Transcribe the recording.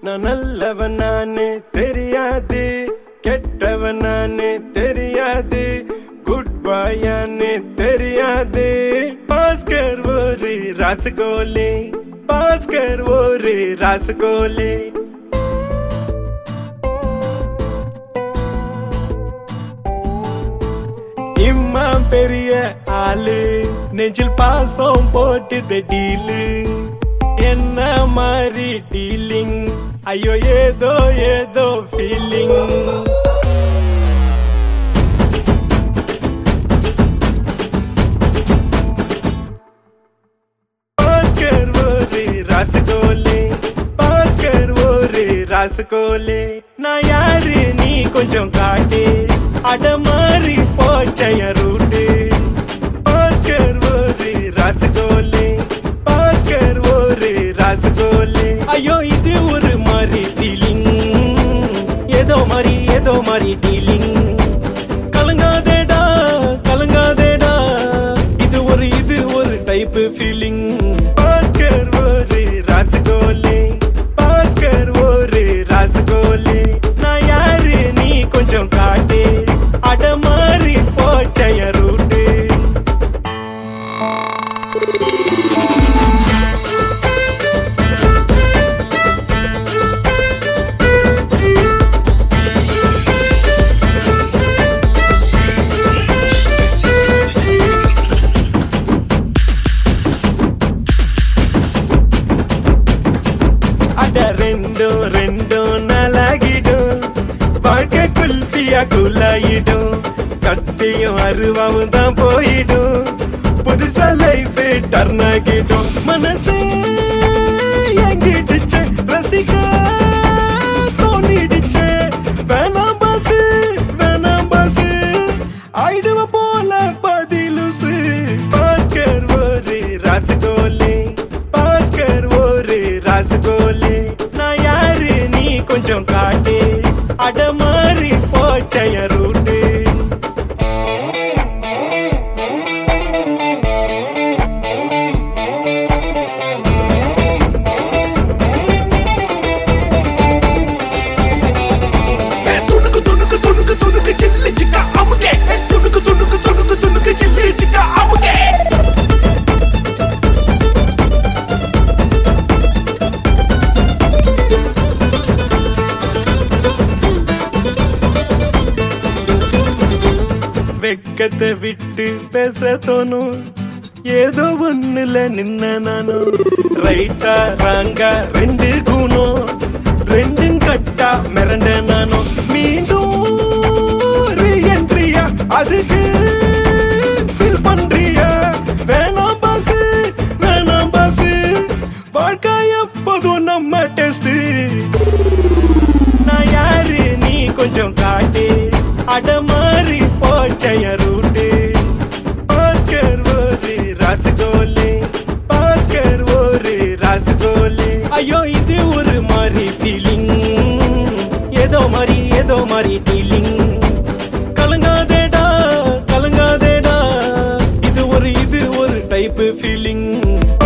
நான் நல்லவன் நானு தெரியாது, கெட்டவன் நானு தெரியாது, குட் பாயான்னு தெரியாது. பாஸ்கர் ஒரு ராசகோலே, பாஸ்கர் ஒரு ராசகோலே. இம்மா பெரிய ஆளு, நெஞ்சில் பாசம் போட்டுது டீலு. என்ன மாதிரி டீலிங், ஐயோ ஏதோ ஏதோ ஃபீலிங். பாஸ்கர் ஒரு ராசகோலே, பாஸ்கர் ஒரு ராசகோலே. நான் யாரு நீ கொஞ்சம் காட்டு, அடமாரி போச்சய ரூட்டு. பாஸ்கர் ஒரு ராசகோலே, பாஸ்கர் ஒரு ராசகோலே. ஐயோ இது ஒரு மாதிரி ஃபீலிங், ஏதோ மாதிரி டீலிங். கலங்காதேடா கலங்காதேடா, இது ஒரு டைப் ஃபீலிங். பாஸ்கர் ஒரு ராசகோலே, பாஸ்கர் ஒரு ராசகோலே. நான் யாரு நீ கொஞ்சம் காட்டு, அடமாரி போச்சய ரூட்டு. ரெண்டும் ரெண்டும் நலாகிடும், வாழ்க்கை குல்ஃபியா குல்லாயிடும். கத்தியும் அருவாவும் தான் போயிடும், புதுசா லைஃப் டர்ன் ஆகிடும். மனசே எங்கிடுச்சு, ரசிக்க தோணிடுச்சு. வேணாம் பாசு வேணாம் பாசு, ஆயிடுவ போல பதிலுசு. பாஸ்கர் ஒரு ராசகோலே, பாஸ்கர் ஒரு ராசகோலே. நான் யாரு நீ கொஞ்சம் காட்டு, அடமாரி போச்சய ரூட்டு. வெக்கத்தை விட்டு பேச தோணும், ஏதோ ஒண்ணுல நின்ன நானும். ரைட்டா ராங்கா ரெண்டு கூணும், ரெண்டும் கட்டா மிரண்ட நானும். மீண்டும் ரீஎன்ட்ரியா, அதுக்கு ஃபீல் பண்றியா? வேணாம் பாசு வேணாம் பாசு, வாழ்க்கை எப்போதும் நம்ம டெஸ்ட். நான் யாரு நீ கொஞ்சம் காட்டு, அடமாரி போச்சய ரூட்டு. பாஸ்கர் ஒரு ராசகோலே, பாஸ்கர் ஒரு ராசகோலே. ஐயோ இது ஒரு மாதிரி ஃபீலிங், ஏதோ மாதிரி டீலிங். கலங்காதேடா கலங்காதேடா, இது ஒரு டைப் ஃபீலிங்.